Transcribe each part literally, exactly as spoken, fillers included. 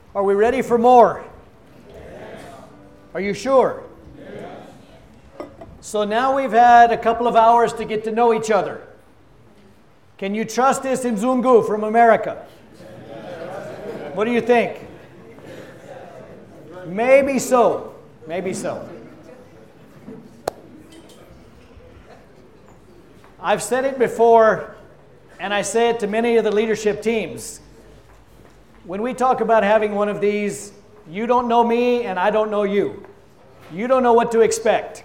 Are we ready for more? Yes. Are you sure? Yes. So now we've had a couple of hours to get to know each other. Can you trust this Mzungu from America? Yes. What do you think? Maybe so. Maybe so. I've said it before, and I say it to many of the leadership teams. When we talk about having one of these, you don't know me and I don't know you. You don't know what to expect.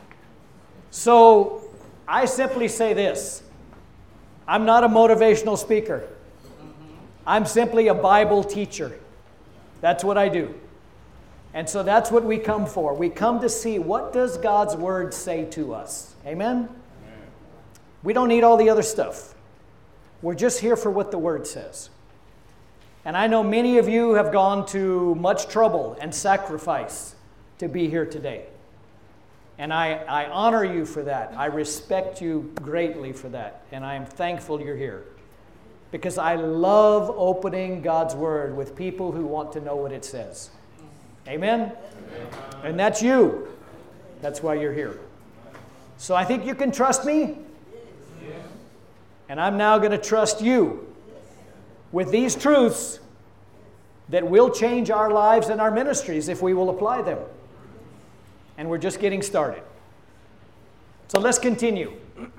So I simply say this. I'm not a motivational speaker. I'm simply a Bible teacher. That's what I do. And so that's what we come for. We come to see, what does God's Word say to us? Amen? Amen. We don't need all the other stuff. We're just here for what the Word says. And I know many of you have gone to much trouble and sacrifice to be here today. And I, I honor you for that. I respect you greatly for that. And I am thankful you're here. Because I love opening God's Word with people who want to know what it says. Amen? Amen? And that's you. That's why you're here. So I think you can trust me. And I'm now going to trust you with these truths that will change our lives and our ministries if we will apply them. And we're just getting started. So let's continue.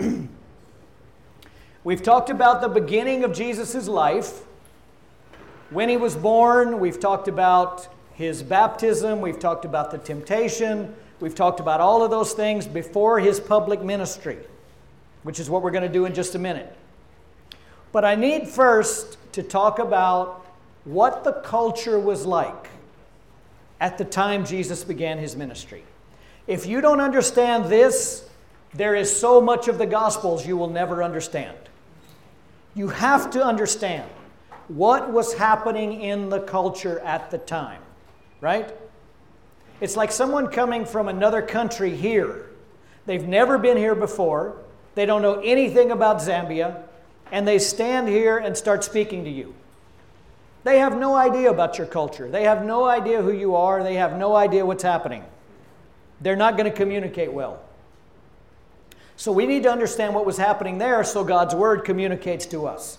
We've talked about the beginning of Jesus' life. When he was born, we've talked about his baptism, we've talked about the temptation, we've talked about all of those things before his public ministry, which is what we're going to do in just a minute. But I need first to talk about what the culture was like at the time Jesus began his ministry. If you don't understand this, there is so much of the Gospels you will never understand. You have to understand what was happening in the culture at the time, right? It's like someone coming from another country here. They've never been here before. They don't know anything about Zambia. And they stand here and start speaking to you. They have no idea about your culture. They have no idea who you are. They have no idea what's happening. They're not going to communicate well. So we need to understand what was happening there so God's Word communicates to us.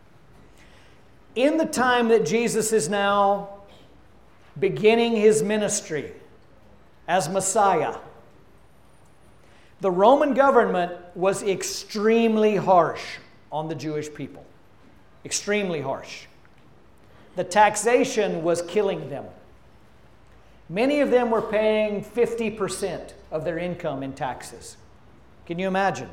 In the time that Jesus is now beginning his ministry as Messiah, the Roman government was extremely harsh on the Jewish people. Extremely harsh. The taxation was killing them. Many of them were paying fifty percent of their income in taxes. Can you imagine?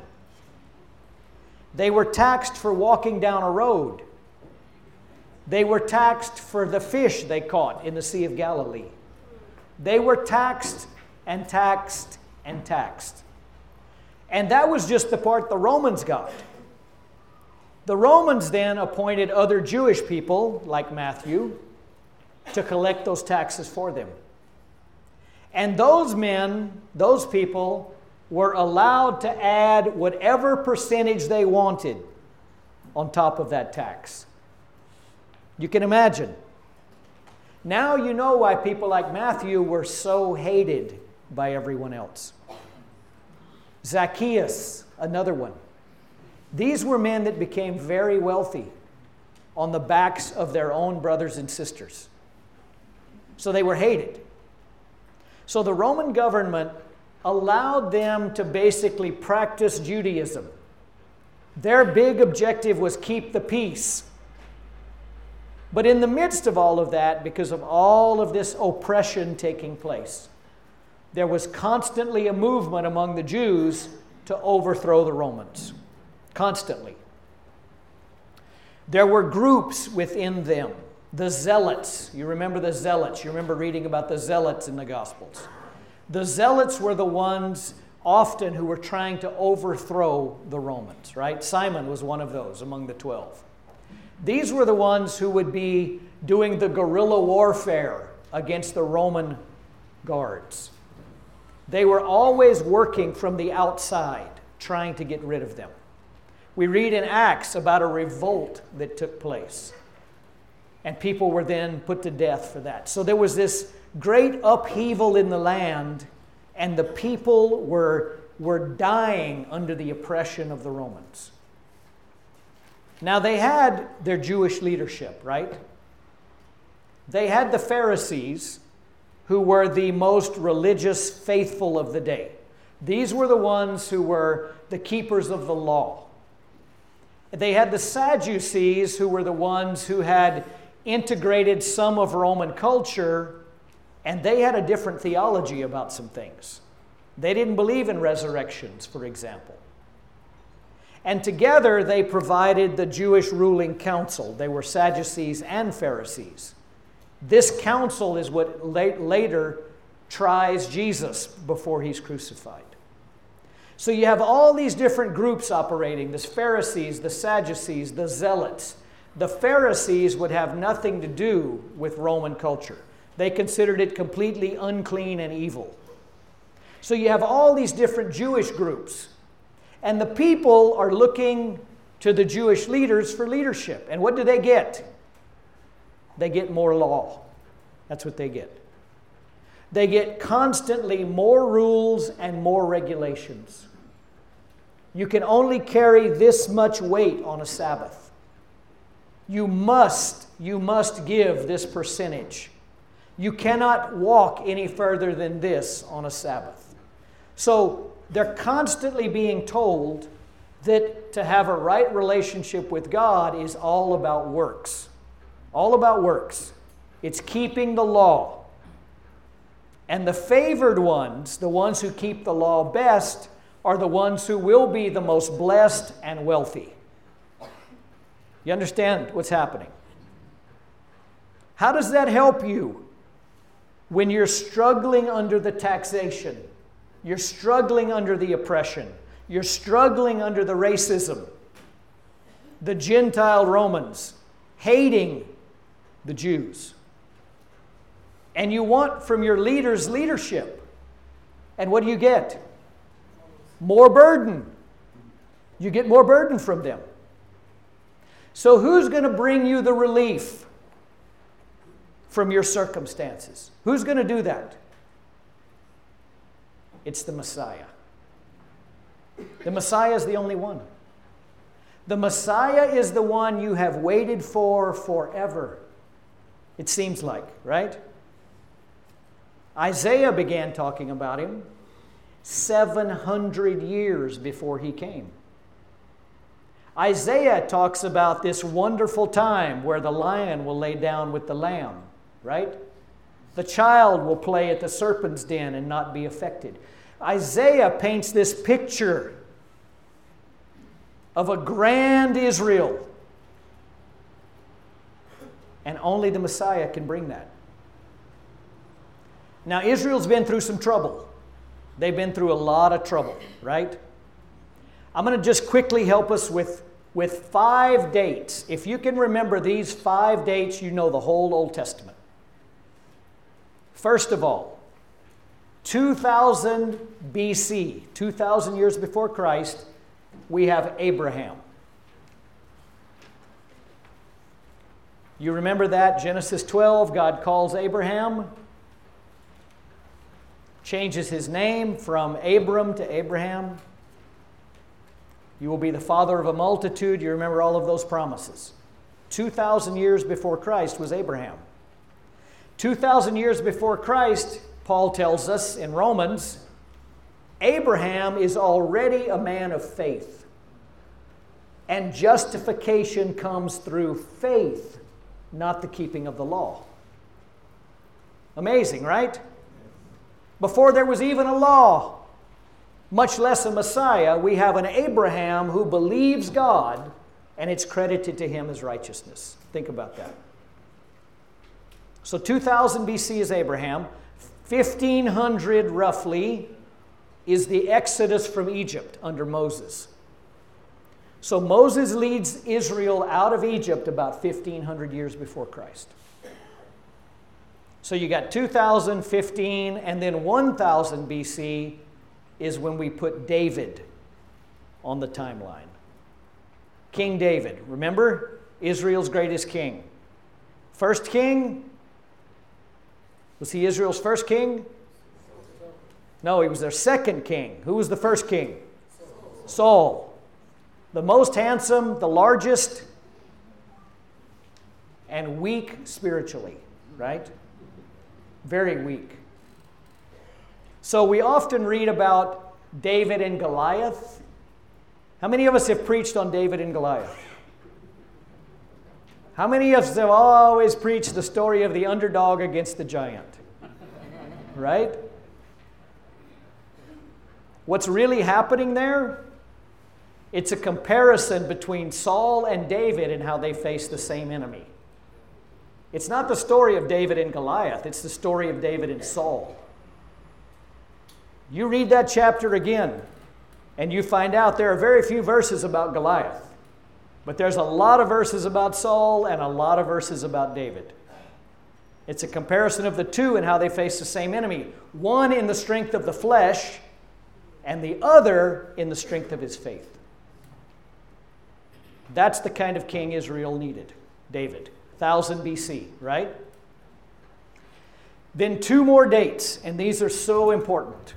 They were taxed for walking down a road. They were taxed for the fish they caught in the Sea of Galilee. They were taxed and taxed and taxed. And that was just the part the Romans got. The Romans then appointed other Jewish people, like Matthew, to collect those taxes for them. And those men, those people, were allowed to add whatever percentage they wanted on top of that tax. You can imagine. Now you know why people like Matthew were so hated by everyone else. Zacchaeus, another one. These were men that became very wealthy on the backs of their own brothers and sisters. So they were hated. So the Roman government allowed them to basically practice Judaism. Their big objective was keep the peace. But in the midst of all of that, because of all of this oppression taking place, there was constantly a movement among the Jews to overthrow the Romans. Constantly. There were groups within them. The Zealots. You remember the Zealots. You remember reading about the Zealots in the Gospels. The Zealots were the ones often who were trying to overthrow the Romans, right? Simon was one of those among the twelve. These were the ones who would be doing the guerrilla warfare against the Roman guards. They were always working from the outside, trying to get rid of them. We read in Acts about a revolt that took place. And people were then put to death for that. So there was this great upheaval in the land, and the people were, were dying under the oppression of the Romans. Now they had their Jewish leadership, right? They had the Pharisees, who were the most religious, faithful of the day. These were the ones who were the keepers of the law. They had the Sadducees, who were the ones who had integrated some of Roman culture, and they had a different theology about some things. They didn't believe in resurrections, for example. And together they provided the Jewish ruling council. They were Sadducees and Pharisees. This council is what later tries Jesus before he's crucified. So you have all these different groups operating, the Pharisees, the Sadducees, the Zealots. The Pharisees would have nothing to do with Roman culture. They considered it completely unclean and evil. So you have all these different Jewish groups. And the people are looking to the Jewish leaders for leadership. And what do they get? They get more law. That's what they get. They get constantly more rules and more regulations. You can only carry this much weight on a Sabbath. You must, you must give this percentage. You cannot walk any further than this on a Sabbath. So they're constantly being told that to have a right relationship with God is all about works. All about works. It's keeping the law. And the favored ones, the ones who keep the law best, are the ones who will be the most blessed and wealthy. You understand what's happening? How does that help you when you're struggling under the taxation? You're struggling under the oppression. You're struggling under the racism. The Gentile Romans hating the Jews. And you want from your leaders leadership. And what do you get? More burden. You get more burden from them. So who's going to bring you the relief from your circumstances? Who's going to do that? It's the Messiah. The Messiah is the only one. The Messiah is the one you have waited for forever. It seems like, right? Isaiah began talking about him seven hundred years before he came. Isaiah talks about this wonderful time where the lion will lay down with the lamb, right? The child will play at the serpent's den and not be affected. Isaiah paints this picture of a grand Israel. And only the Messiah can bring that. Now, Israel's been through some trouble. They've been through a lot of trouble, right? I'm going to just quickly help us with, with five dates. If you can remember these five dates, you know the whole Old Testament. First of all, two thousand B C, two thousand years before Christ, we have Abraham. You remember that? Genesis twelve, God calls Abraham, changes his name from Abram to Abraham. You will be the father of a multitude. You remember all of those promises. two thousand years before Christ was Abraham. two thousand years before Christ, Paul tells us in Romans, Abraham is already a man of faith. And justification comes through faith, not the keeping of the law. Amazing, right? Before there was even a law, much less a Messiah, we have an Abraham who believes God, and it's credited to him as righteousness. Think about that. So two thousand B C is Abraham. fifteen hundred roughly is the Exodus from Egypt under Moses. So Moses leads Israel out of Egypt about fifteen hundred years before Christ. So you got two thousand, fifteen, and then one thousand B C is when we put David on the timeline. King David, remember? Israel's greatest king. first king? Was he Israel's first king? No, he was their second king. Who was the first king? Saul. The most handsome, the largest, and weak spiritually, right? Very weak. So we often read about David and Goliath. How many of us have preached on David and Goliath? How many of us have always preached the story of the underdog against the giant? Right? What's really happening there? It's a comparison between Saul and David and how they face the same enemy. It's not the story of David and Goliath. It's the story of David and Saul. You read that chapter again, and you find out there are very few verses about Goliath. But there's a lot of verses about Saul and a lot of verses about David. It's a comparison of the two and how they face the same enemy. One in the strength of the flesh, and the other in the strength of his faith. That's the kind of king Israel needed, David. one thousand B C, right? Then two more dates, and these are so important.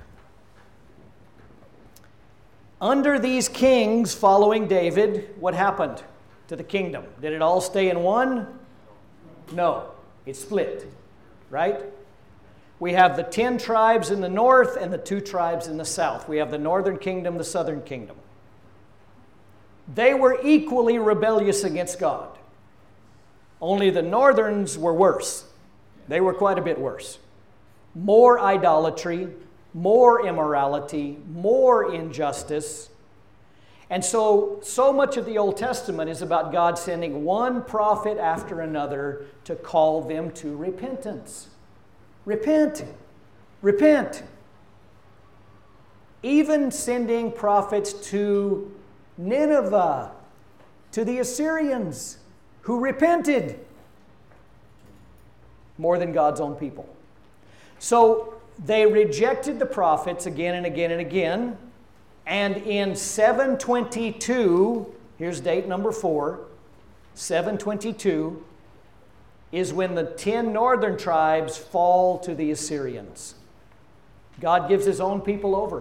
Under these kings following David, what happened to the kingdom? Did it all stay in one? No, it split, right? We have the ten tribes in the north and the two tribes in the south. We have the northern kingdom, the southern kingdom. They were equally rebellious against God. Only the northerns were worse. They were quite a bit worse. More idolatry, more immorality, more injustice. And so, so much of the Old Testament is about God sending one prophet after another to call them to repentance. Repent. Repent. Even sending prophets to Nineveh, to the Assyrians, who repented more than God's own people. So they rejected the prophets again and again and again. And in seven twenty-two, here's date number four, seven twenty-two, is when the ten northern tribes fall to the Assyrians. God gives his own people over.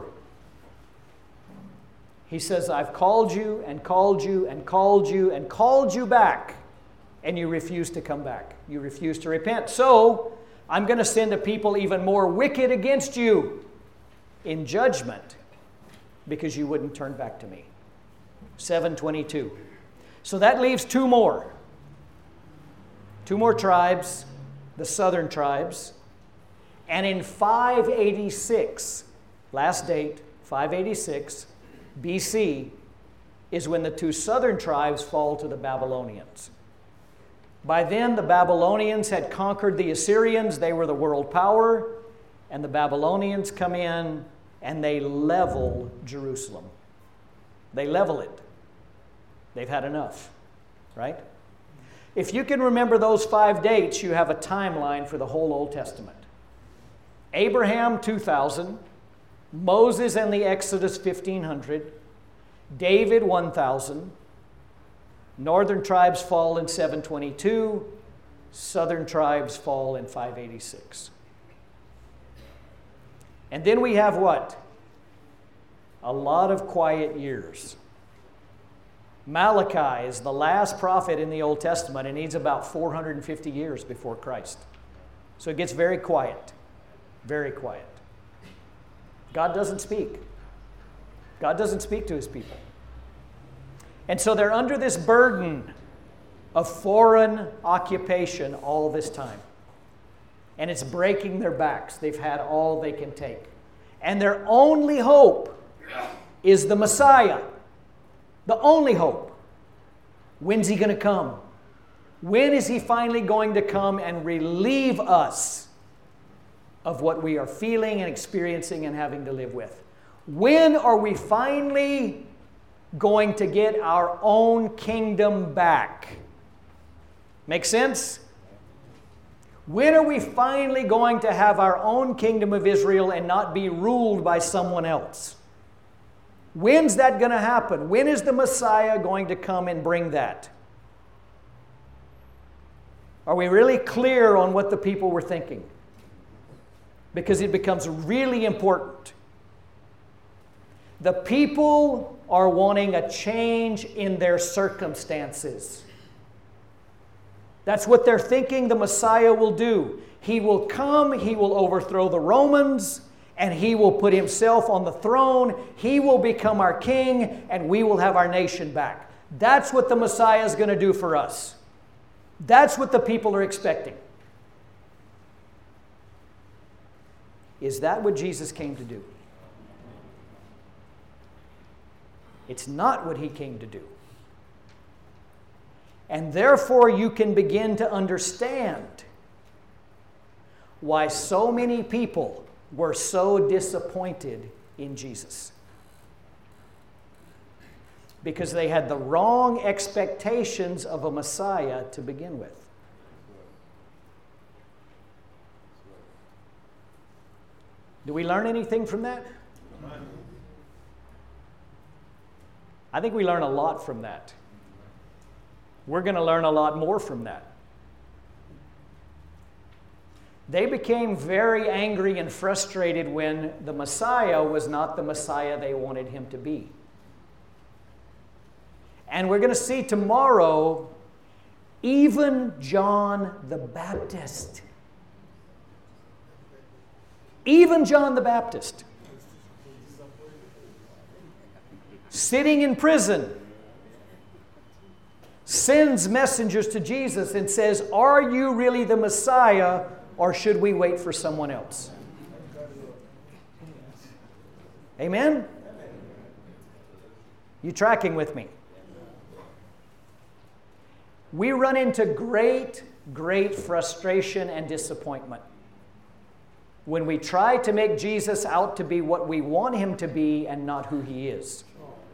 He says, I've called you and called you and called you and called you back, and you refuse to come back. You refuse to repent. So I'm going to send a people even more wicked against you in judgment because you wouldn't turn back to me. seven twenty-two. So that leaves two more. Two more tribes, the southern tribes. And in five eighty-six, last date, five eighty-six B C, is when the two southern tribes fall to the Babylonians. By then, the Babylonians had conquered the Assyrians. They were the world power. And the Babylonians come in and they level Jerusalem. They level it. They've had enough, right? If you can remember those five dates, you have a timeline for the whole Old Testament. Abraham, two thousand. Moses and the Exodus, fifteen hundred. David, one thousand. Northern tribes fall in seven twenty-two. Southern tribes fall in five eighty-six. And then we have what? A lot of quiet years. Malachi is the last prophet in the Old Testament, and he's about four hundred fifty years before Christ. So it gets very quiet. Very quiet. God doesn't speak. God doesn't speak to his people. And so they're under this burden of foreign occupation all this time. And it's breaking their backs. They've had all they can take. And their only hope is the Messiah. The only hope. When's he going to come? When is he finally going to come and relieve us of what we are feeling and experiencing and having to live with? When are we finally going to get our own kingdom back? Make sense? When are we finally going to have our own kingdom of Israel and not be ruled by someone else? When's that going to happen? When is the Messiah going to come and bring that? Are we really clear on what the people were thinking? Because it becomes really important. The people are wanting a change in their circumstances. That's what they're thinking the Messiah will do. He will come, He will overthrow the Romans, and He will put Himself on the throne. He will become our king, and we will have our nation back. That's what the Messiah is going to do for us. That's what the people are expecting. Is that what Jesus came to do? It's not what He came to do. And therefore you can begin to understand why so many people were so disappointed in Jesus. Because they had the wrong expectations of a Messiah to begin with. Do we learn anything from that? I think we learn a lot from that. We're going to learn a lot more from that. They became very angry and frustrated when the Messiah was not the Messiah they wanted Him to be. And we're going to see tomorrow, even John the Baptist, even John the Baptist, sitting in prison, sends messengers to Jesus and says, "Are you really the Messiah, or should we wait for someone else?" Amen? You tracking with me? We run into great, great frustration and disappointment when we try to make Jesus out to be what we want Him to be and not who He is.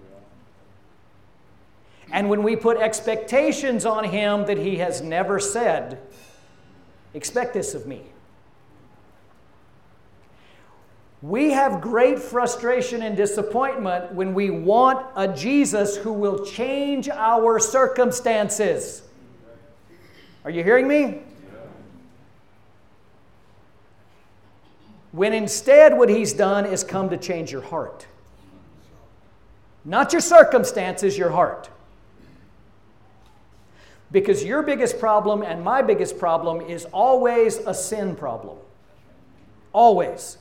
And when we put expectations on Him that He has never said, "Expect this of me." We have great frustration and disappointment when we want a Jesus who will change our circumstances. Are you hearing me? When instead what He's done is come to change your heart. Not your circumstances, your heart. Because your biggest problem and my biggest problem is always a sin problem. Always.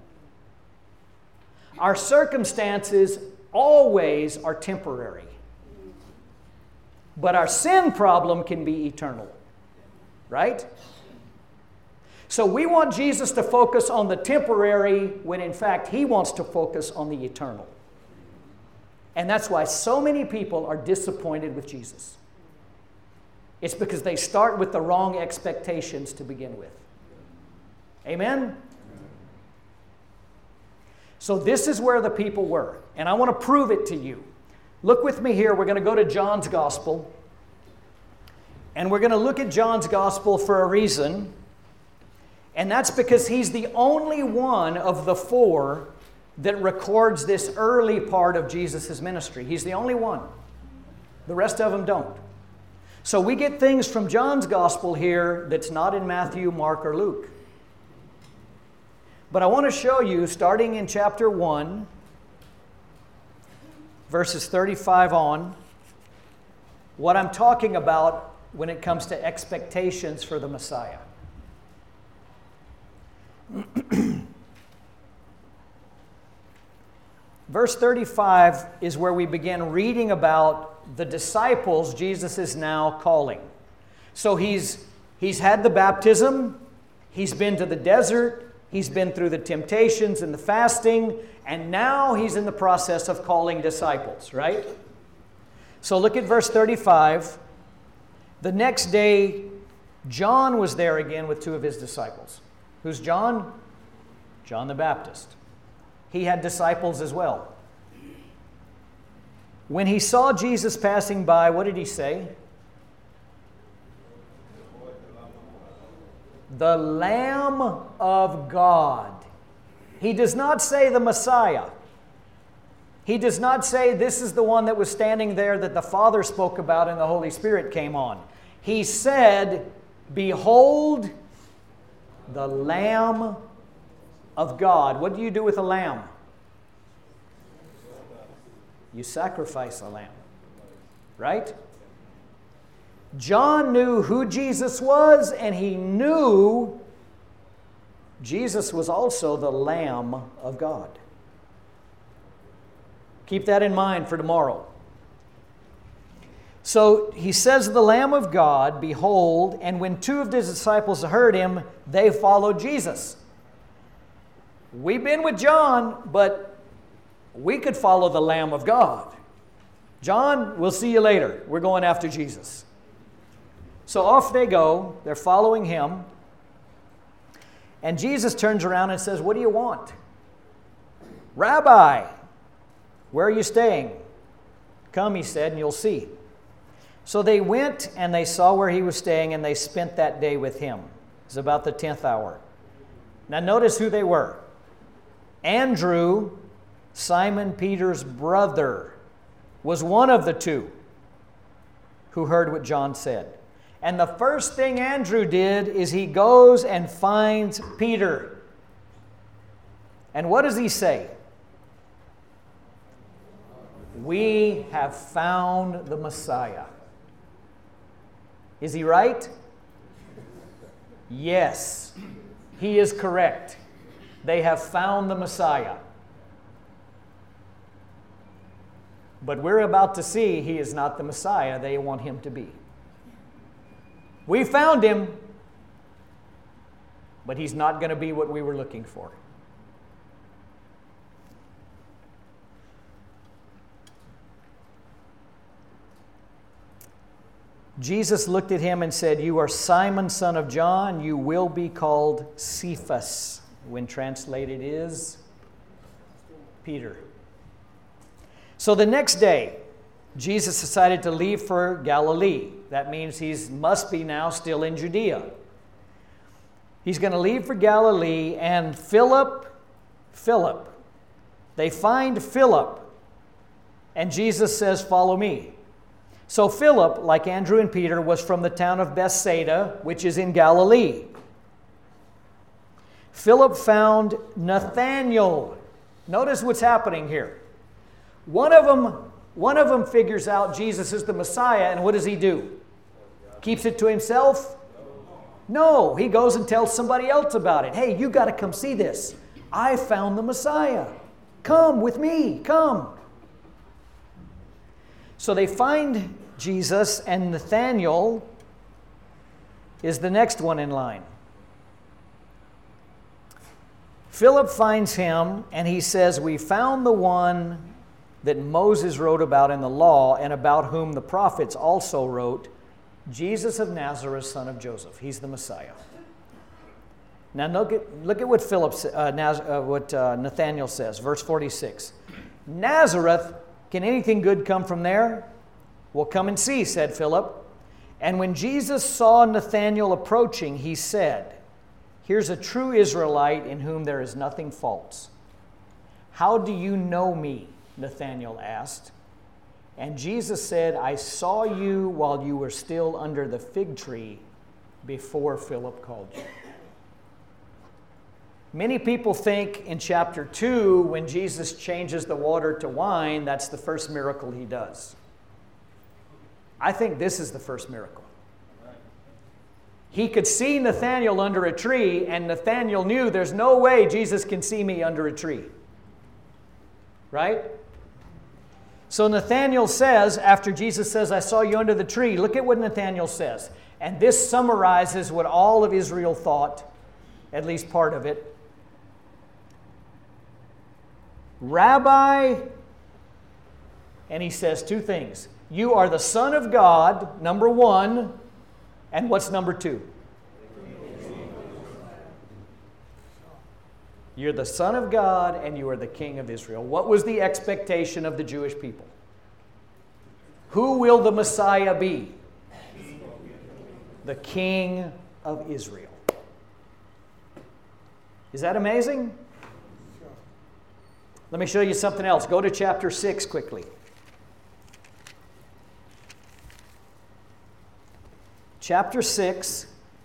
Our circumstances always are temporary. But our sin problem can be eternal. Right? So we want Jesus to focus on the temporary when in fact He wants to focus on the eternal. And that's why so many people are disappointed with Jesus. It's because they start with the wrong expectations to begin with. Amen? So this is where the people were. And I want to prove it to you. Look with me here. We're going to go to John's Gospel. And we're going to look at John's Gospel for a reason. And that's because he's the only one of the four that records this early part of Jesus' ministry. He's the only one. The rest of them don't. So we get things from John's Gospel here that's not in Matthew, Mark, or Luke. But I want to show you, starting in chapter one, verses thirty-five on, what I'm talking about when it comes to expectations for the Messiah. Verse thirty-five is where we begin reading about the disciples Jesus is now calling. So he's, he's had the baptism, he's been to the desert, he's been through the temptations and the fasting, and now he's in the process of calling disciples, right? So look at verse thirty-five. The next day, John was there again with two of his disciples. Who's John? John the Baptist. He had disciples as well. When he saw Jesus passing by, what did he say? The Lamb of God. He does not say the Messiah. He does not say this is the one that was standing there that the Father spoke about and the Holy Spirit came on. He said Behold the Lamb of God. What do you do with a lamb? You sacrifice a lamb, right? John knew who Jesus was, and he knew Jesus was also the Lamb of God. Keep that in mind for tomorrow. So he says, the Lamb of God, behold, and when two of his disciples heard him, they followed Jesus. We've been with John, but we could follow the Lamb of God. John, we'll see you later. We're going after Jesus. So off they go. They're following him. And Jesus turns around and says, what do you want? Rabbi, where are you staying? Come, he said, and you'll see. So they went and they saw where he was staying, and they spent that day with him. It was about the tenth hour. Now notice who they were. Andrew, Simon Peter's brother, was one of the two who heard what John said. And the first thing Andrew did is he goes and finds Peter. And what does he say? We have found the Messiah. Is he right? Yes, he is correct. They have found the Messiah. But we're about to see he is not the Messiah they want him to be. We found him, but he's not going to be what we were looking for. Jesus looked at him and said, you are Simon, son of John. You will be called Cephas, when translated is Peter. So the next day, Jesus decided to leave for Galilee. That means he must be now still in Judea. He's going to leave for Galilee, and Philip, Philip, they find Philip, and Jesus says, follow me. So Philip, like Andrew and Peter, was from the town of Bethsaida, which is in Galilee. Philip found Nathanael. Notice what's happening here. One of them, one of them figures out Jesus is the Messiah, and what does he do? Keeps it to himself? No, he goes and tells somebody else about it. Hey, you got to come see this. I found the Messiah. Come with me, come. So they find Jesus, and Nathanael is the next one in line. Philip finds him, and he says, we found the one that Moses wrote about in the law, and about whom the prophets also wrote, Jesus of Nazareth, son of Joseph. He's the Messiah. Now look at, look at what, Philip, uh, Naz, uh, what uh, Nathanael says, verse forty-six. Nazareth, can anything good come from there? Well, come and see, said Philip. And when Jesus saw Nathanael approaching, he said, here's a true Israelite in whom there is nothing false. How do you know me? Nathanael asked. And Jesus said, I saw you while you were still under the fig tree before Philip called you. Many people think in chapter two, when Jesus changes the water to wine, that's the first miracle he does. I think this is the first miracle. He could see Nathanael under a tree, and Nathanael knew there's no way Jesus can see me under a tree. Right? So Nathanael says, after Jesus says, I saw you under the tree, look at what Nathanael says. And this summarizes what all of Israel thought, at least part of it. Rabbi, and he says two things. You are the Son of God, number one, and what's number two? You're the Son of God, and you are the King of Israel. What was the expectation of the Jewish people? Who will the Messiah be? The King of Israel. Is that amazing? Let me show you something else. Go to chapter six quickly. Chapter six,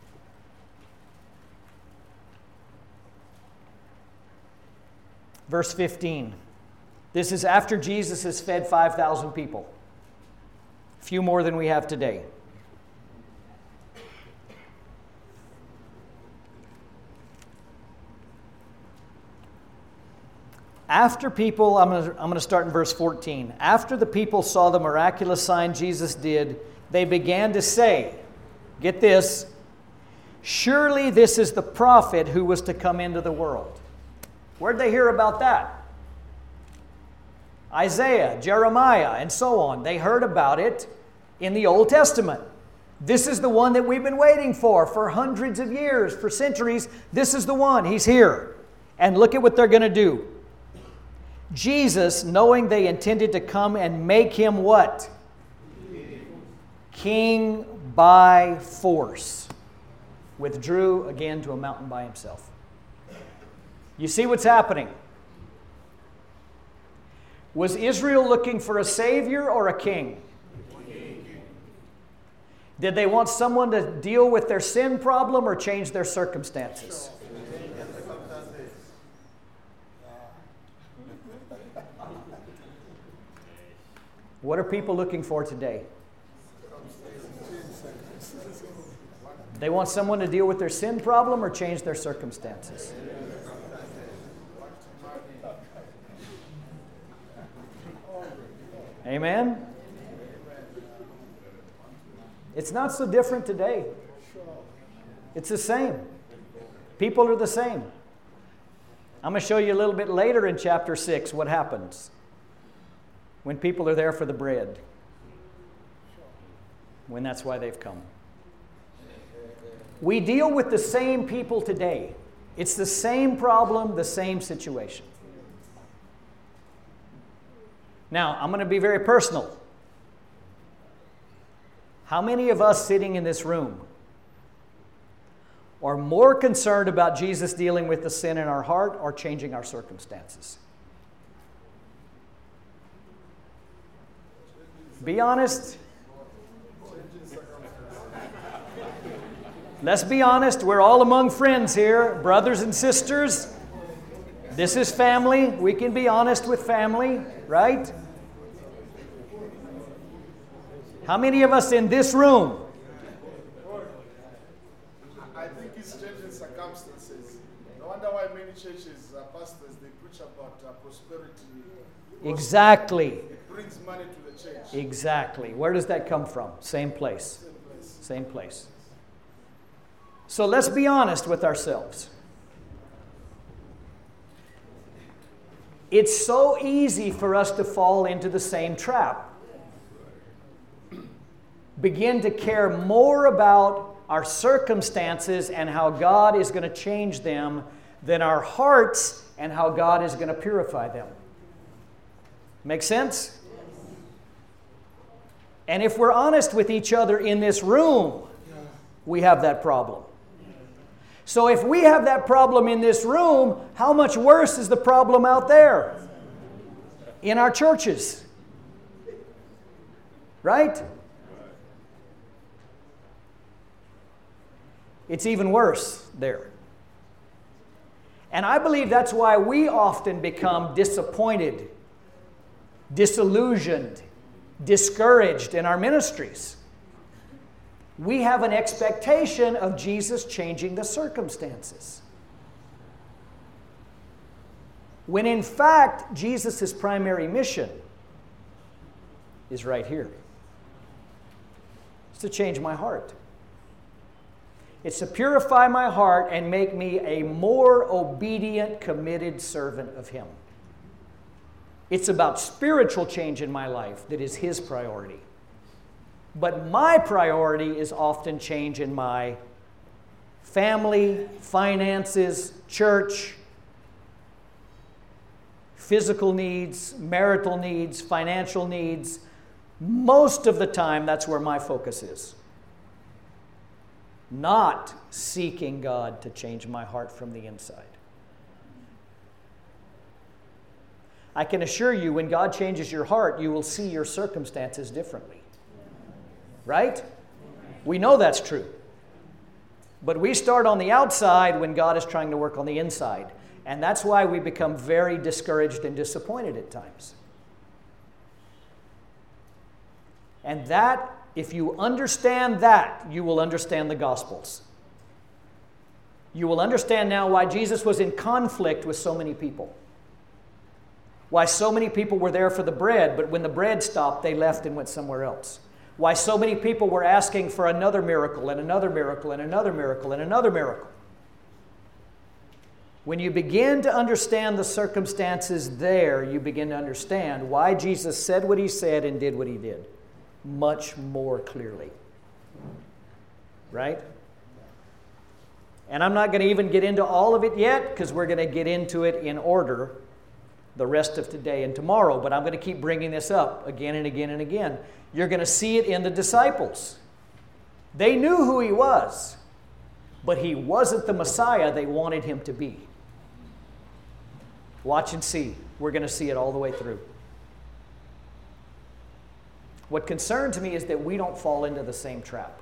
verse fifteen. This is after Jesus has fed five thousand people. A few more than we have today. After people, I'm going to, I'm going to start in verse fourteen. After the people saw the miraculous sign Jesus did, they began to say, get this, surely this is the prophet who was to come into the world. Where'd they hear about that? Isaiah, Jeremiah, and so on. They heard about it in the Old Testament. This is the one that we've been waiting for for hundreds of years, for centuries. This is the one. He's here. And look at what they're going to do. Jesus, knowing they intended to come and make him what? King by force, withdrew again to a mountain by himself. You see what's happening? Was Israel looking for a savior or a king? Did they want someone to deal with their sin problem or change their circumstances? What are people looking for today? They want someone to deal with their sin problem or change their circumstances? Amen? It's not so different today. It's the same. People are the same. I'm going to show you a little bit later in chapter six what happens when people are there for the bread, when that's why they've come. We deal with the same people today. It's the same problem, the same situation. Now, I'm going to be very personal. How many of us sitting in this room are more concerned about Jesus dealing with the sin in our heart or changing our circumstances? Be honest. Let's be honest. We're all among friends here, brothers and sisters. This is family. We can be honest with family, right? How many of us in this room? I think it's changing circumstances. No wonder why many churches, uh, pastors, they preach about uh, prosperity. Exactly. It brings money to the church. Exactly. Where does that come from? Same place. Same place. Same place. So let's be honest with ourselves. It's so easy for us to fall into the same trap. Begin to care more about our circumstances and how God is going to change them than our hearts and how God is going to purify them. Make sense? And if we're honest with each other in this room, we have that problem. So if we have that problem in this room, how much worse is the problem out there? In our churches. Right? It's even worse there. And I believe that's why we often become disappointed, disillusioned, discouraged in our ministries. We have an expectation of Jesus changing the circumstances. When in fact, Jesus' primary mission is right here. It's to change my heart. It's to purify my heart and make me a more obedient, committed servant of Him. It's about spiritual change in my life that is His priority. But my priority is often change in my family, finances, church, physical needs, marital needs, financial needs. Most of the time, that's where my focus is. Not seeking God to change my heart from the inside. I can assure you, when God changes your heart, you will see your circumstances differently. Right? We know that's true. But we start on the outside when God is trying to work on the inside. And that's why we become very discouraged and disappointed at times. And that, if you understand that, you will understand the Gospels. You will understand now why Jesus was in conflict with so many people. Why so many people were there for the bread, but when the bread stopped, they left and went somewhere else. Why so many people were asking for another miracle and another miracle and another miracle and another miracle. When you begin to understand the circumstances there, you begin to understand why Jesus said what he said and did what he did much more clearly. Right? And I'm not going to even get into all of it yet because we're going to get into it in order the rest of today and tomorrow. But I'm going to keep bringing this up again and again and again. You're going to see it in the disciples. They knew who he was, but he wasn't the Messiah they wanted him to be. Watch and see. We're going to see it all the way through. What concerns me is that we don't fall into the same trap.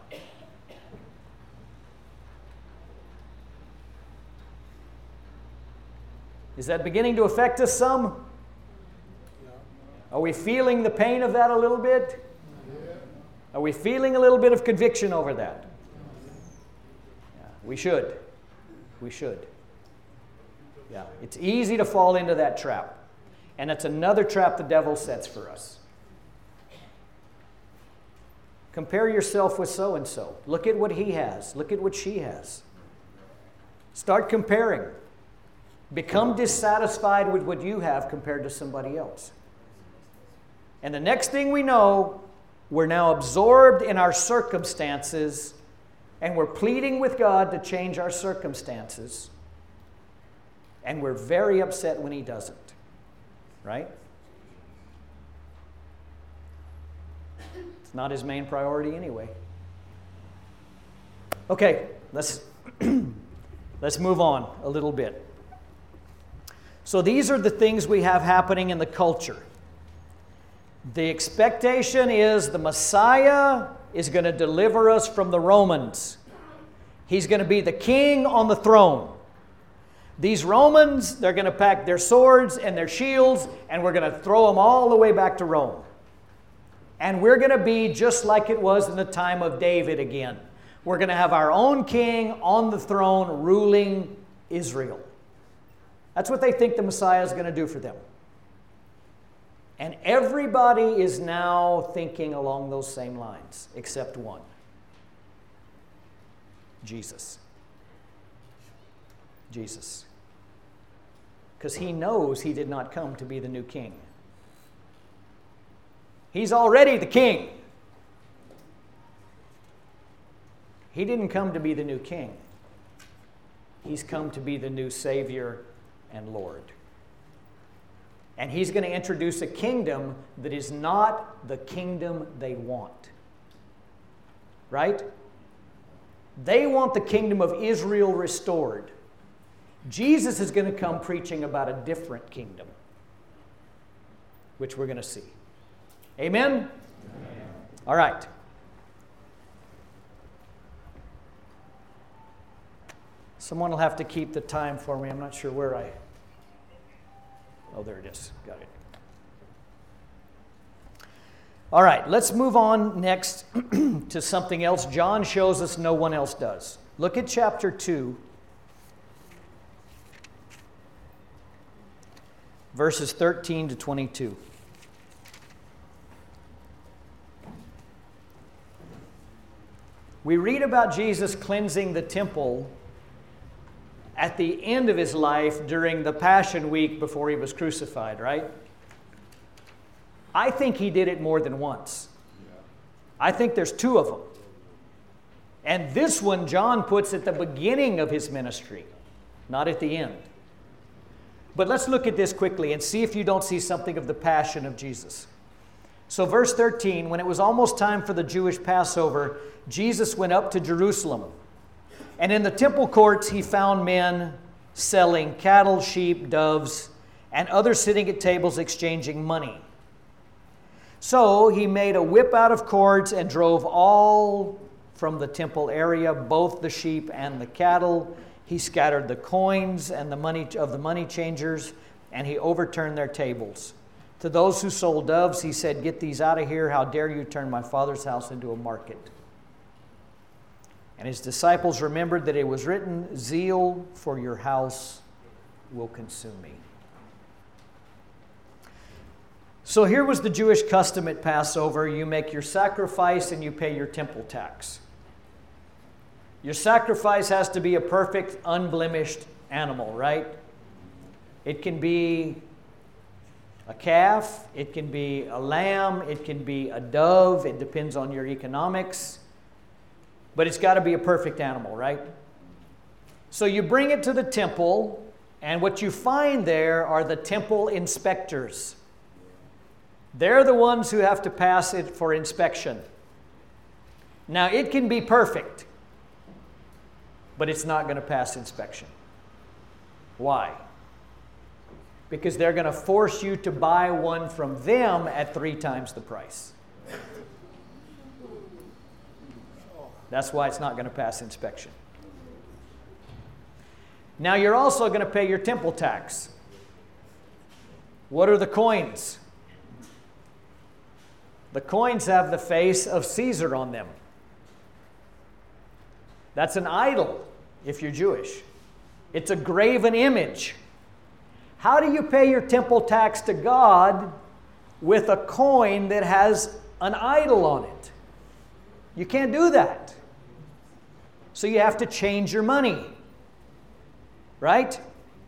Is that beginning to affect us some? Are we feeling the pain of that a little bit? Are we feeling a little bit of conviction over that? Yeah, we should. We should. Yeah, it's easy to fall into that trap. And it's another trap the devil sets for us. Compare yourself with so-and-so. Look at what he has. Look at what she has. Start comparing. Become dissatisfied with what you have compared to somebody else. And the next thing we know, we're now absorbed in our circumstances and we're pleading with God to change our circumstances. And we're very upset when he doesn't. Right? It's not his main priority anyway. Okay, let's, let's move on a little bit. So these are the things we have happening in the culture. The expectation is the Messiah is going to deliver us from the Romans. He's going to be the king on the throne. These Romans, they're going to pack their swords and their shields, and we're going to throw them all the way back to Rome. And we're going to be just like it was in the time of David again. We're going to have our own king on the throne ruling Israel. That's what they think the Messiah is going to do for them. And everybody is now thinking along those same lines, except one. Jesus. Jesus. Because he knows he did not come to be the new king. He's already the king. He didn't come to be the new king. He's come to be the new Savior and Lord. And he's going to introduce a kingdom that is not the kingdom they want. Right? They want the kingdom of Israel restored. Jesus is going to come preaching about a different kingdom, which we're going to see. Amen? Amen. All right. Someone will have to keep the time for me. I'm not sure where I... Oh, there it is. Got it. All right, let's move on next to something else John shows us no one else does. Look at chapter two, verses thirteen to twenty-two. We read about Jesus cleansing the temple at the end of his life during the Passion Week before he was crucified, right? I think he did it more than once. I think there's two of them. And this one John puts at the beginning of his ministry, not at the end. But let's look at this quickly and see if you don't see something of the passion of Jesus. So verse thirteen, when it was almost time for the Jewish Passover, Jesus went up to Jerusalem. And in the temple courts he found men selling cattle, sheep, doves, and others sitting at tables exchanging money. So he made a whip out of cords and drove all from the temple area, both the sheep and the cattle, He scattered the coins and the money of the money changers, and he overturned their tables. To those who sold doves, he said, "Get these out of here. How dare you turn my Father's house into a market?" And his disciples remembered that it was written, "Zeal for your house will consume me." So here was the Jewish custom at Passover. You make your sacrifice and you pay your temple tax. Your sacrifice has to be a perfect, unblemished animal, right? It can be a calf, it can be a lamb, it can be a dove. It depends on your economics. But it's got to be a perfect animal, right? So you bring it to the temple, and what you find there are the temple inspectors. They're the ones who have to pass it for inspection. Now, it can be perfect, but it's not going to pass inspection. Why? Because they're going to force you to buy one from them at three times the price. That's why it's not going to pass inspection. Now, you're also going to pay your temple tax. What are the coins? The coins have the face of Caesar on them. That's an idol if you're Jewish. It's a graven image. How do you pay your temple tax to God with a coin that has an idol on it? You can't do that. So you have to change your money. Right?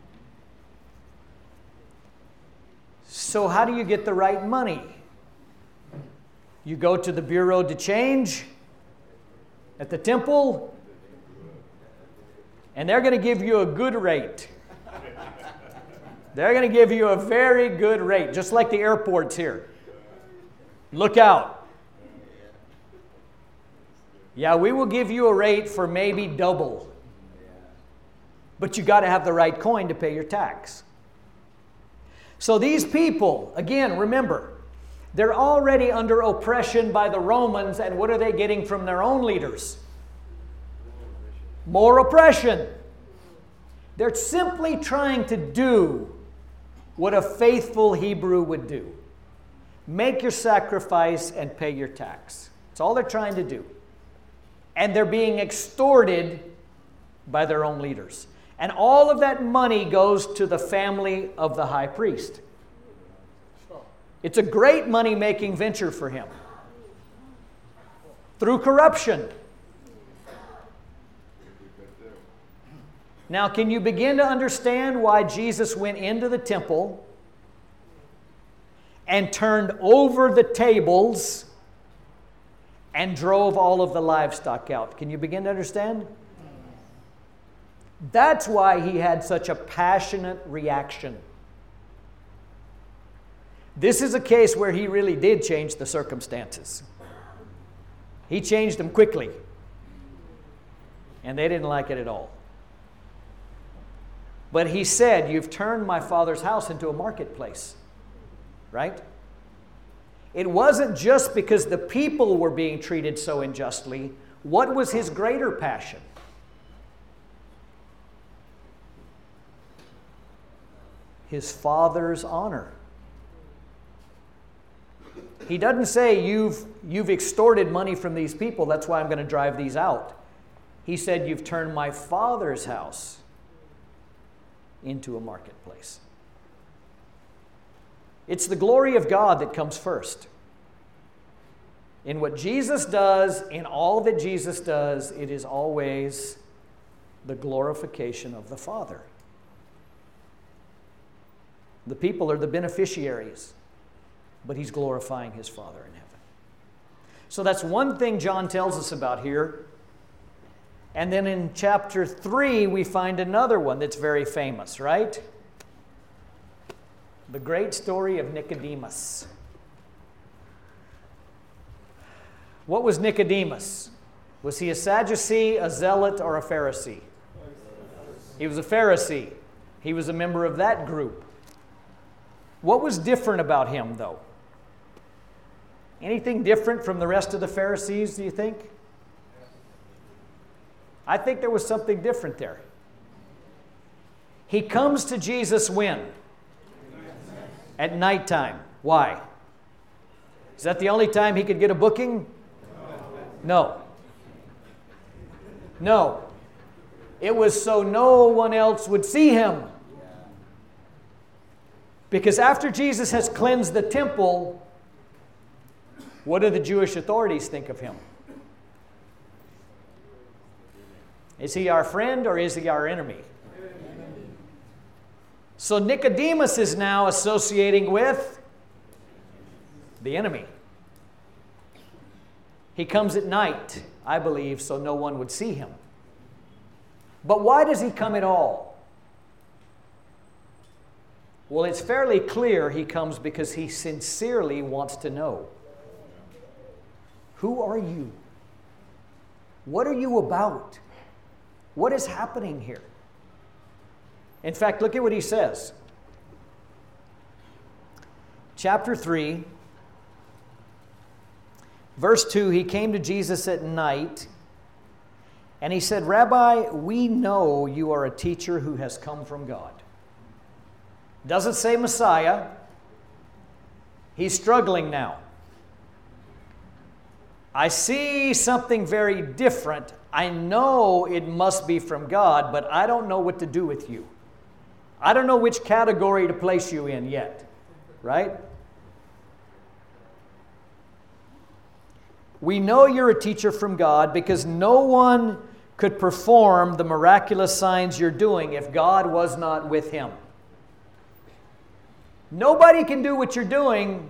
So how do you get the right money? You go to the Bureau de Change at the temple, and they're going to give you a good rate. They're going to give you a very good rate, just like the airports here. Look out. Yeah, we will give you a rate for maybe double. But you got to have the right coin to pay your tax. So these people, again, remember, they're already under oppression by the Romans, and what are they getting from their own leaders? More oppression. They're simply trying to do what a faithful Hebrew would do. Make your sacrifice and pay your tax. That's all they're trying to do. And they're being extorted by their own leaders. And all of that money goes to the family of the high priest. It's a great money-making venture for him. Through corruption. Now, can you begin to understand why Jesus went into the temple and turned over the tables and drove all of the livestock out? Can you begin to understand? That's why he had such a passionate reaction. This is a case where he really did change the circumstances. He changed them quickly. And they didn't like it at all. But he said, "You've turned my Father's house into a marketplace." Right? It wasn't just because the people were being treated so unjustly. What was his greater passion? His Father's honor. He doesn't say, you've, you've extorted money from these people, that's why I'm going to drive these out. He said, "You've turned my Father's house into a marketplace." It's the glory of God that comes first. In what Jesus does, in all that Jesus does, it is always the glorification of the Father. The people are the beneficiaries, but he's glorifying his Father in heaven. So that's one thing John tells us about here. And then in chapter three, we find another one that's very famous, right? The great story of Nicodemus. What was Nicodemus? Was he a Sadducee, a Zealot, or a Pharisee? He was a Pharisee. He was a member of that group. What was different about him, though? Anything different from the rest of the Pharisees, do you think? I think there was something different there. He comes to Jesus when? At nighttime. Why? Is that the only time he could get a booking? No. No. It was so no one else would see him. Because after Jesus has cleansed the temple, what do the Jewish authorities think of him? Is he our friend or is he our enemy? So Nicodemus is now associating with the enemy. He comes at night, I believe, so no one would see him. But why does he come at all? Well, it's fairly clear he comes because he sincerely wants to know. Who are you? What are you about? What is happening here? In fact, look at what he says. Chapter three, verse two, he came to Jesus at night, and he said, Rabbi, we know you are a teacher who has come from God. Doesn't say Messiah. He's struggling now. I see something very different. I know it must be from God, but I don't know what to do with you. I don't know which category to place you in yet, right? We know you're a teacher from God because no one could perform the miraculous signs you're doing if God was not with him. Nobody can do what you're doing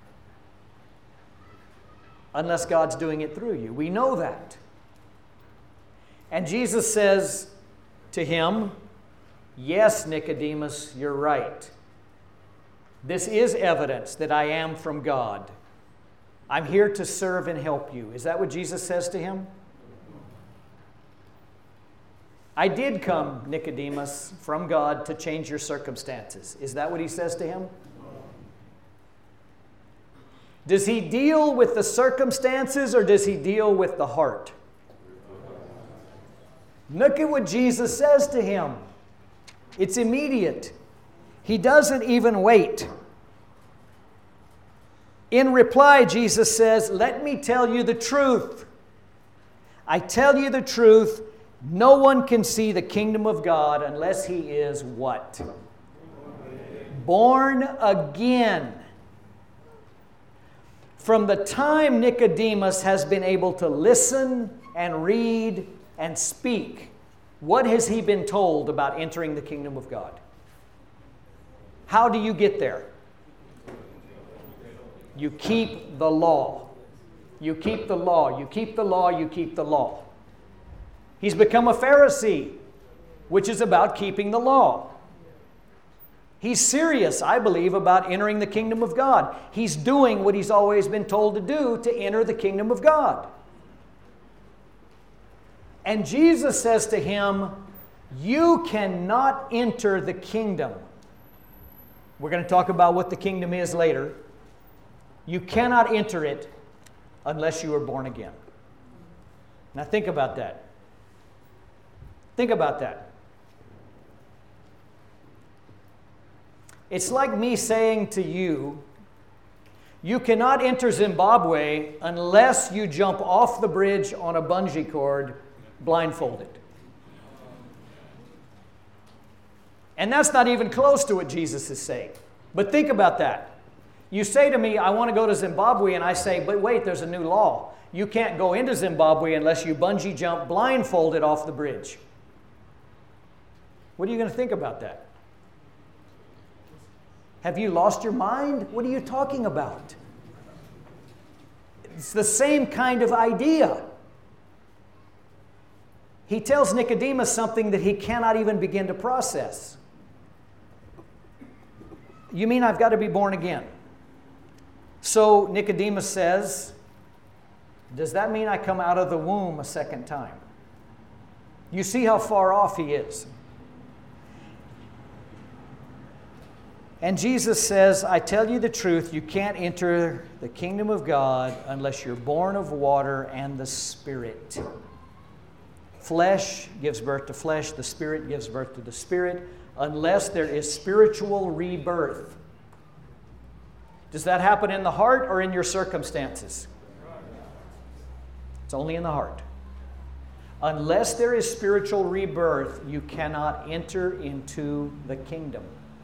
unless God's doing it through you. We know that. And Jesus says to him, yes, Nicodemus, you're right. This is evidence that I am from God. I'm here to serve and help you. Is that what Jesus says to him? I did come, Nicodemus, from God to change your circumstances. Is that what he says to him? Does he deal with the circumstances or does he deal with the heart? Look at what Jesus says to him. It's immediate. He doesn't even wait. In reply, Jesus says, let me tell you the truth. I tell you the truth, no one can see the kingdom of God unless he is what? Born again. From the time Nicodemus has been able to listen and read and speak, what has he been told about entering the kingdom of God? How do you get there? You keep the law. You keep the law. You keep the law. You keep the law. He's become a Pharisee, which is about keeping the law. He's serious, I believe, about entering the kingdom of God. He's doing what he's always been told to do to enter the kingdom of God. And Jesus says to him, you cannot enter the kingdom. We're going to talk about what the kingdom is later. You cannot enter it unless you are born again. Now think about that. Think about that. It's like me saying to you, you cannot enter Zimbabwe unless you jump off the bridge on a bungee cord blindfolded. And that's not even close to what Jesus is saying. But think about that. You say to me, I want to go to Zimbabwe, and I say, but wait, there's a new law. You can't go into Zimbabwe unless you bungee jump blindfolded off the bridge. What are you going to think about that? Have you lost your mind? What are you talking about? It's the same kind of idea. He tells Nicodemus something that he cannot even begin to process. You mean I've got to be born again? So Nicodemus says, does that mean I come out of the womb a second time? You see how far off he is. And Jesus says, I tell you the truth, you can't enter the kingdom of God unless you're born of water and the Spirit. Flesh gives birth to flesh, the Spirit gives birth to the Spirit. unless there is spiritual rebirth. Does that happen in the heart or in your circumstances? It's only in the heart. Unless there is spiritual rebirth, you cannot enter into the kingdom.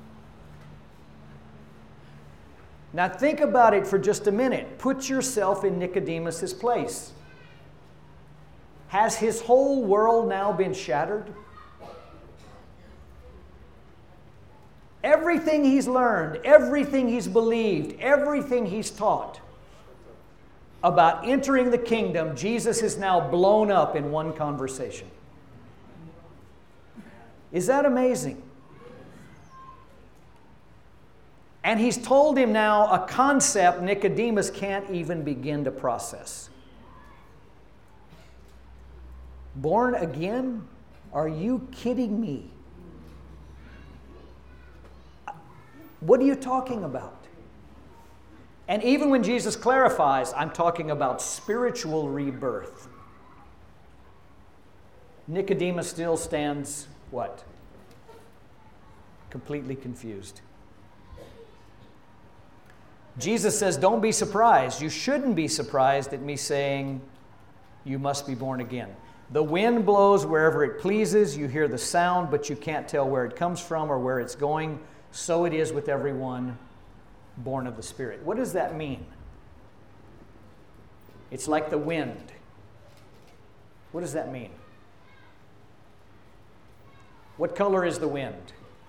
Now think about it for just a minute. Put yourself in Nicodemus' place. Has his whole world now been shattered? Everything he's learned, everything he's believed, everything he's taught about entering the kingdom, Jesus is now blown up in one conversation. Is that amazing? And he's told him now a concept Nicodemus can't even begin to process. Born again? Are you kidding me? What are you talking about? And even when Jesus clarifies, I'm talking about spiritual rebirth. Nicodemus still stands, what? Completely confused. Jesus says, don't be surprised. You shouldn't be surprised at me saying, you must be born again. The wind blows wherever it pleases. You hear the sound, but you can't tell where it comes from or where it's going. So it is with everyone born of the Spirit. What does that mean? It's like the wind. What does that mean? What color is the wind?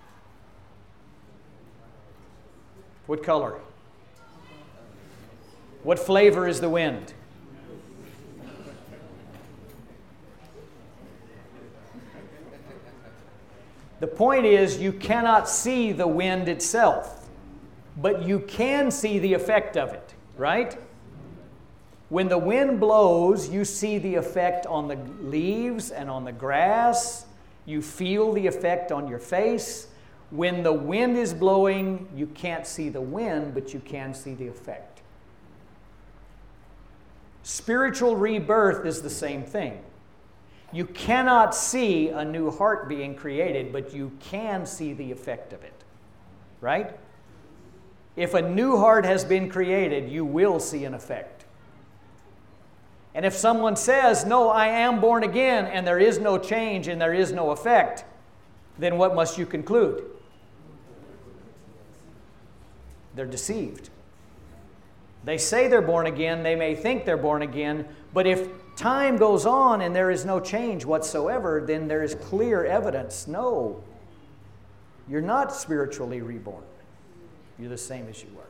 What color? What flavor is the wind? The point is, you cannot see the wind itself, but you can see the effect of it, right? When the wind blows, you see the effect on the leaves and on the grass. You feel the effect on your face. When the wind is blowing, you can't see the wind, but you can see the effect. Spiritual rebirth is the same thing. You cannot see a new heart being created, but you can see the effect of it, right? If a new heart has been created, you will see an effect. And if someone says, no, I am born again, and there is no change and there is no effect, then what must you conclude? They're deceived. They say they're born again, they may think they're born again, but if time goes on and there is no change whatsoever, then there is clear evidence. No, you're not spiritually reborn. You're the same as you were.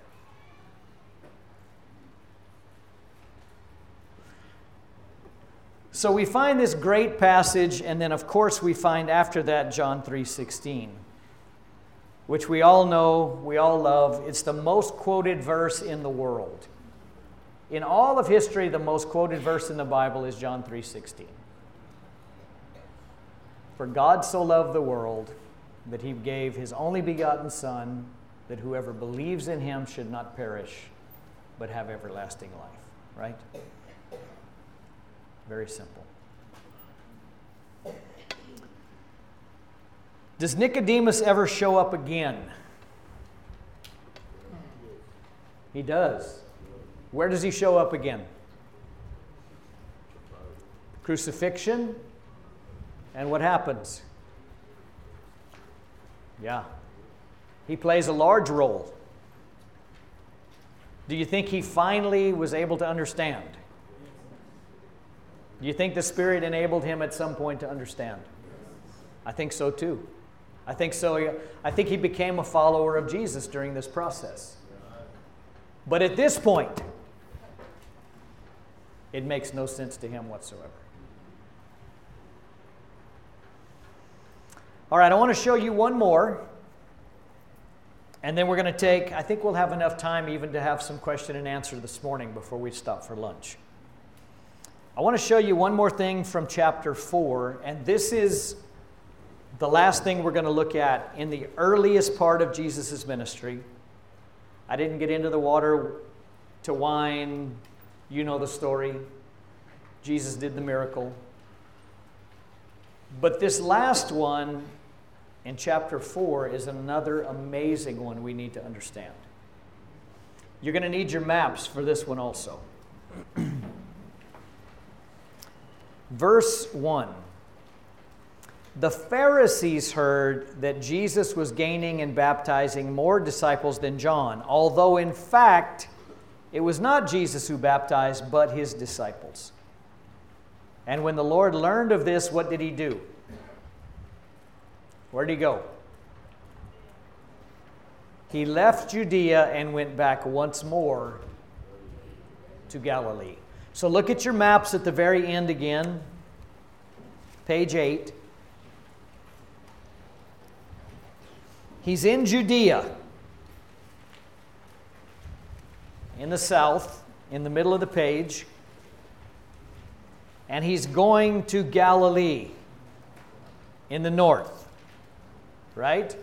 So we find this great passage, and then of course we find after that John three sixteen, which we all know, we all love. It's the most quoted verse in the world. In all of history, the most quoted verse in the Bible is John three sixteen. For God so loved the world that he gave his only begotten Son, that whoever believes in him should not perish, but have everlasting life. Right? Very simple. Does Nicodemus ever show up again? He does. Where does he show up again? Crucifixion. And what happens? Yeah. He plays a large role. Do you think he finally was able to understand? Do you think the Spirit enabled him at some point to understand? I think so too. I think so. I think he became a follower of Jesus during this process. But at this point, it makes no sense to him whatsoever. All right, I want to show you one more. And then we're going to take, I think we'll have enough time even to have some question and answer this morning before we stop for lunch. I want to show you one more thing from chapter four, and this is the last thing we're going to look at in the earliest part of Jesus' ministry. I didn't get into the water to wine. You know the story. Jesus did the miracle. But this last one in chapter four is another amazing one we need to understand. You're going to need your maps for this one also. Verse one. The Pharisees heard that Jesus was gaining and baptizing more disciples than John, although in fact it was not Jesus who baptized, but his disciples. And when the Lord learned of this, what did he do? Where did he go? He left Judea and went back once more to Galilee. So look at your maps at the very end again. Page eight. He's in Judea, in the south, in the middle of the page. And he's going to Galilee, in the north. Right?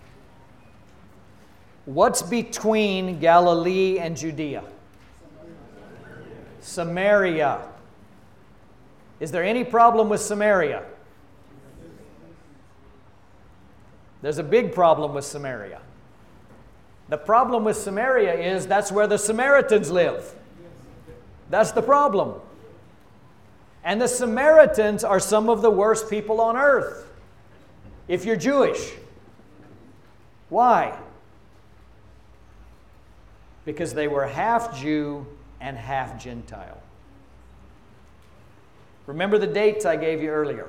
What's between Galilee and Judea? Samaria. Is there any problem with Samaria? There's a big problem with Samaria. The problem with Samaria is that's where the Samaritans live. That's the problem. And the Samaritans are some of the worst people on earth, if you're Jewish. Why? Because they were half Jew and half Gentile. Remember the dates I gave you earlier.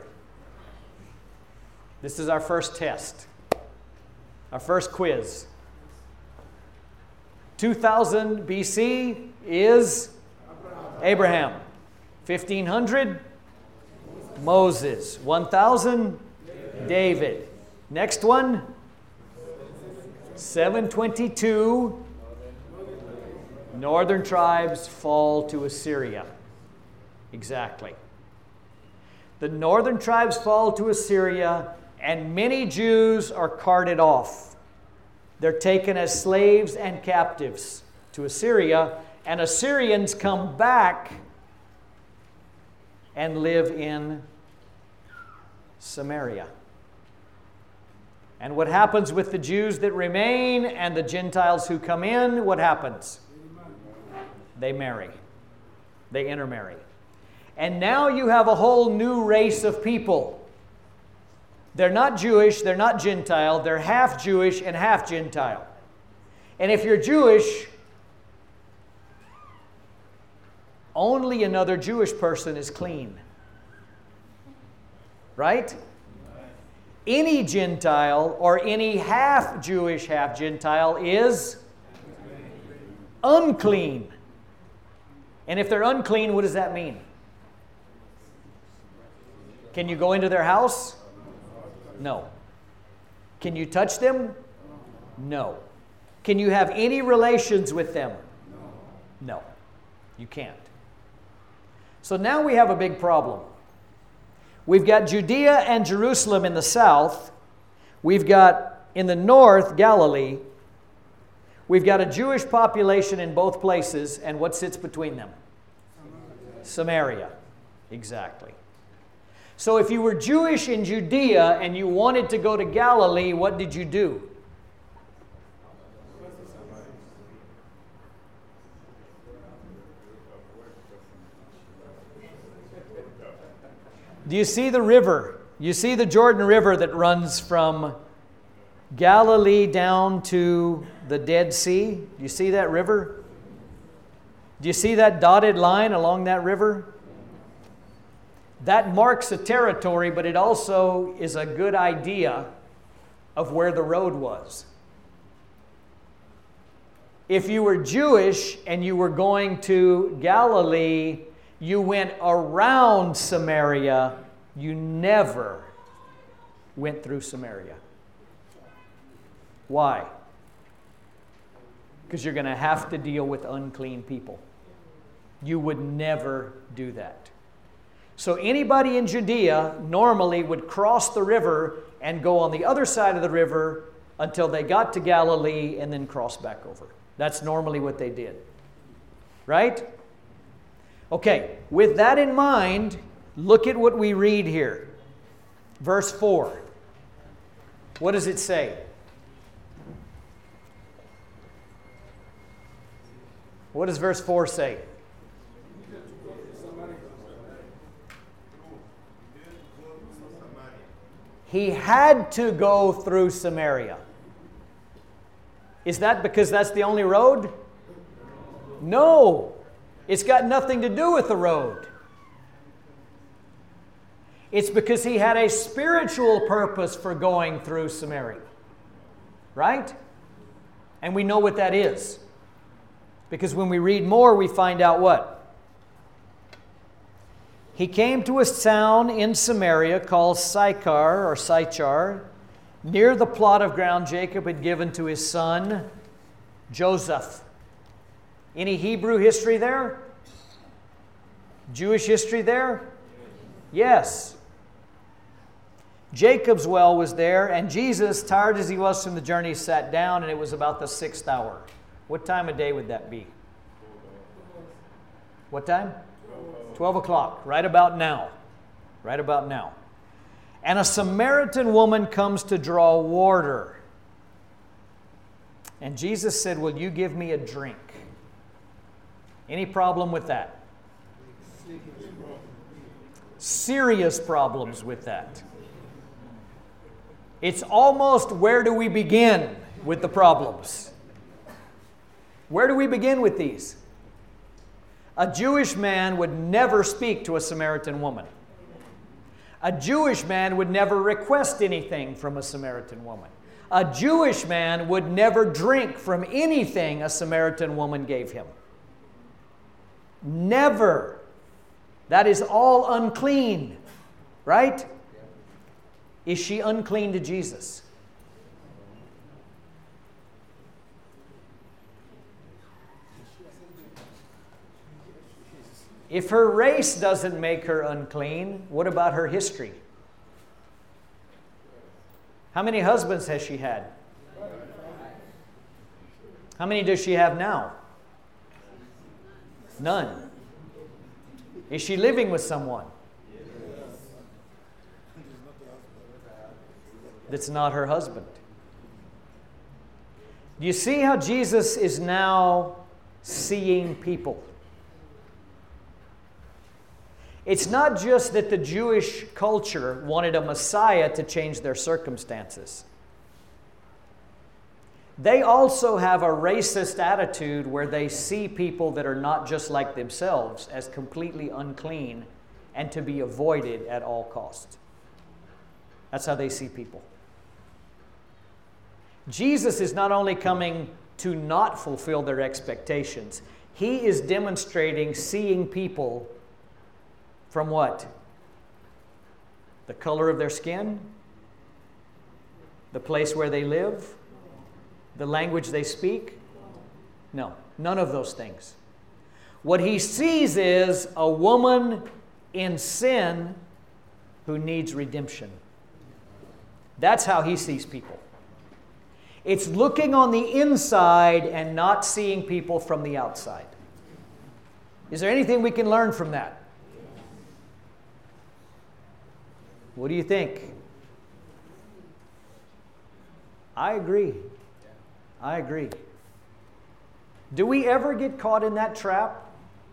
This is our first test. Our first quiz. two thousand B C is Abraham. fifteen hundred, Moses. one thousand, David. Next one, seven twenty-two, northern tribes fall to Assyria. Exactly. The northern tribes fall to Assyria, and many Jews are carted off. They're taken as slaves and captives to Assyria, and Assyrians come back and live in Samaria. And what happens with the Jews that remain and the Gentiles who come in? What happens? They marry. They intermarry. And now you have a whole new race of people. They're not Jewish, they're not Gentile, they're half Jewish and half Gentile. And if you're Jewish, only another Jewish person is clean. Right? Any Gentile or any half Jewish, half Gentile is unclean. And if they're unclean, what does that mean? Can you go into their house? No. Can you touch them? No. Can you have any relations with them? No. You can't. So now we have a big problem. We've got Judea and Jerusalem in the south. We've got in the north Galilee. We've got a Jewish population in both places, and what sits between them? Samaria. Samaria. Exactly. So if you were Jewish in Judea and you wanted to go to Galilee, what did you do? Do you see the river? You see the Jordan River that runs from Galilee down to the Dead Sea? Do you see that river? Do you see that dotted line along that river? That marks a territory, but it also is a good idea of where the road was. If you were Jewish and you were going to Galilee, you went around Samaria. You never went through Samaria. Why? Because you're going to have to deal with unclean people. You would never do that. So anybody in Judea normally would cross the river and go on the other side of the river until they got to Galilee and then cross back over. That's normally what they did. Right? Okay, with that in mind, look at what we read here. Verse four. What does it say? What does verse four say? He had to go through Samaria. Is that because that's the only road? No. It's got nothing to do with the road. It's because he had a spiritual purpose for going through Samaria. Right? And we know what that is. Because when we read more, we find out what? He came to a town in Samaria called Sychar or Sychar, near the plot of ground Jacob had given to his son Joseph. Any Hebrew history there? Jewish history there? Yes. Jacob's well was there, and Jesus, tired as he was from the journey, sat down, and it was about the sixth hour. What time of day would that be? What time? Twelve o'clock, right about now. Right about now. And a Samaritan woman comes to draw water. And Jesus said, "Will you give me a drink?" Any problem with that? Serious problems with that. It's almost, where do we begin with the problems? Where do we begin with these? A Jewish man would never speak to a Samaritan woman. A Jewish man would never request anything from a Samaritan woman. A Jewish man would never drink from anything a Samaritan woman gave him. Never. That is all unclean, right? Is she unclean to Jesus? If her race doesn't make her unclean, what about her history? How many husbands has she had? How many does she have now? None. Is she living with someone that's not her husband? Do you see how Jesus is now seeing people? It's not just that the Jewish culture wanted a Messiah to change their circumstances. They also have a racist attitude where they see people that are not just like themselves as completely unclean and to be avoided at all costs. That's how they see people. Jesus is not only coming to not fulfill their expectations, he is demonstrating seeing people from what? The color of their skin? The place where they live? The language they speak? No, none of those things. What he sees is a woman in sin who needs redemption. That's how he sees people. It's looking on the inside and not seeing people from the outside. Is there anything we can learn from that? What do you think? I agree. I agree. Do we ever get caught in that trap?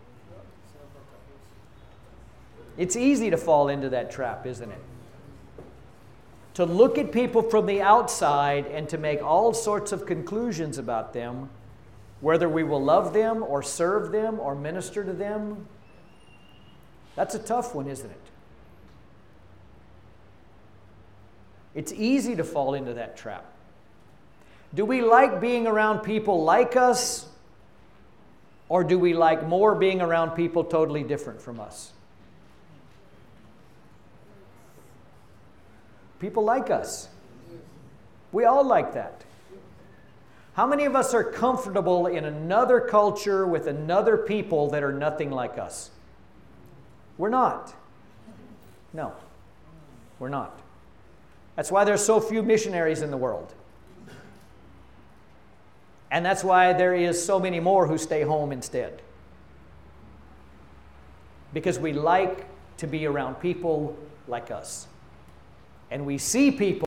It's easy to fall into that trap, isn't it? To look at people from the outside and to make all sorts of conclusions about them, whether we will love them or serve them or minister to them. That's a tough one, isn't it? It's easy to fall into that trap. Do we like being around people like us, or do we like more being around people totally different from us? People like us. We all like that. How many of us are comfortable in another culture with another people that are nothing like us? We're not. No, we're not. That's why there's so few missionaries in the world. And that's why there is so many more who stay home instead. Because we like to be around people like us. And we see people